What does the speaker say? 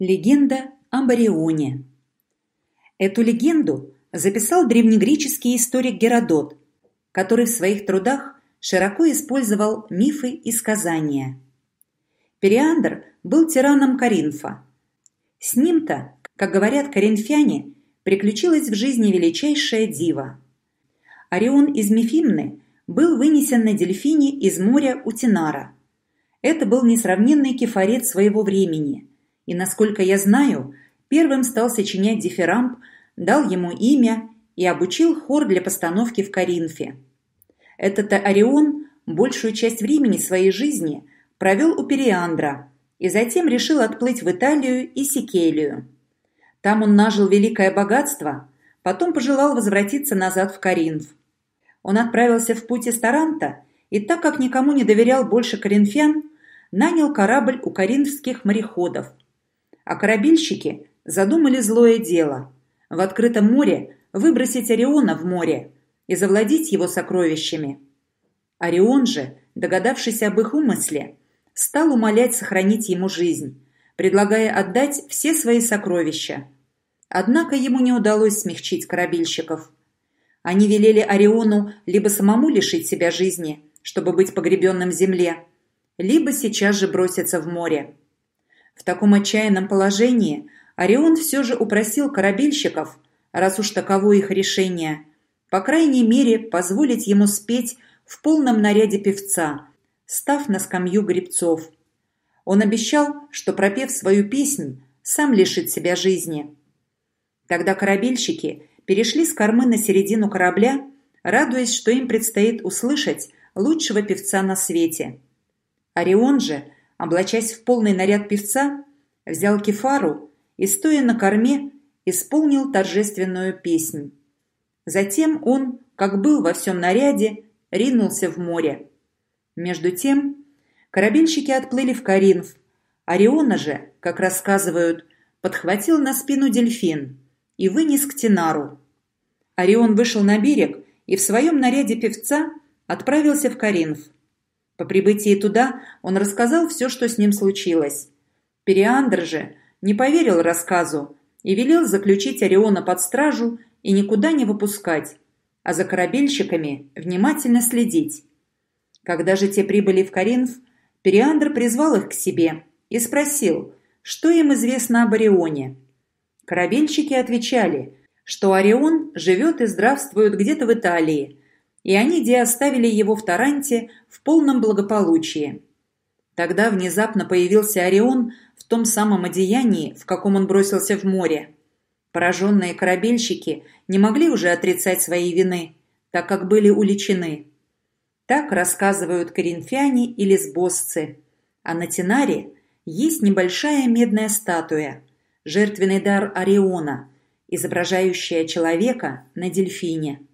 Легенда об Орионе. Эту легенду записал древнегреческий историк Геродот, который в своих трудах широко использовал мифы и сказания. Периандр был тираном Коринфа. С ним-то, как говорят коринфяне, приключилась в жизни величайшая дива. Орион из Мефимны был вынесен на дельфине из моря у Тинара. Это был несравненный кефарет своего времени, и, насколько я знаю, первым стал сочинять дифирамб, дал ему имя и обучил хор для постановки в Коринфе. Этот Орион большую часть времени своей жизни провел у Периандра и затем решил отплыть в Италию и Сикелию. Там он нажил великое богатство, потом пожелал возвратиться назад в Коринф. Он отправился в путь из Таранта и, так как никому не доверял больше коринфян, нанял корабль у коринфских мореходов. А корабельщики задумали злое дело – в открытом море выбросить Ориона в море и завладеть его сокровищами. Орион же, догадавшись об их умысле, стал умолять сохранить ему жизнь, предлагая отдать все свои сокровища. Однако ему не удалось смягчить корабельщиков. Они велели Ориону либо самому лишить себя жизни, чтобы быть погребенным в земле, либо сейчас же броситься в море. В таком отчаянном положении Орион все же упросил корабельщиков, раз уж таково их решение, по крайней мере позволить ему спеть в полном наряде певца, став на скамью гребцов. Он обещал, что, пропев свою песнь, сам лишит себя жизни. Тогда корабельщики перешли с кормы на середину корабля, радуясь, что им предстоит услышать лучшего певца на свете. Орион же, облачась в полный наряд певца, взял кефару и, стоя на корме, исполнил торжественную песнь. Затем он, как был во всем наряде, ринулся в море. Между тем корабельщики отплыли в Коринф. Ориона же, как рассказывают, подхватил на спину дельфин и вынес к Тинару. Орион вышел на берег и в своем наряде певца отправился в Коринф. По прибытии туда он рассказал все, что с ним случилось. Периандр же не поверил рассказу и велел заключить Ориона под стражу и никуда не выпускать, а за корабельщиками внимательно следить. Когда же те прибыли в Коринф, Периандр призвал их к себе и спросил, что им известно об Орионе. Корабельщики отвечали, что Орион живет и здравствует где-то в Италии, и они де оставили его в Таранте в полном благополучии. Тогда внезапно появился Орион в том самом одеянии, в каком он бросился в море. Пораженные корабельщики не могли уже отрицать своей вины, так как были уличены. Так рассказывают коринфяне и лесбосцы. А на Тинаре есть небольшая медная статуя, жертвенный дар Ориона, изображающая человека на дельфине.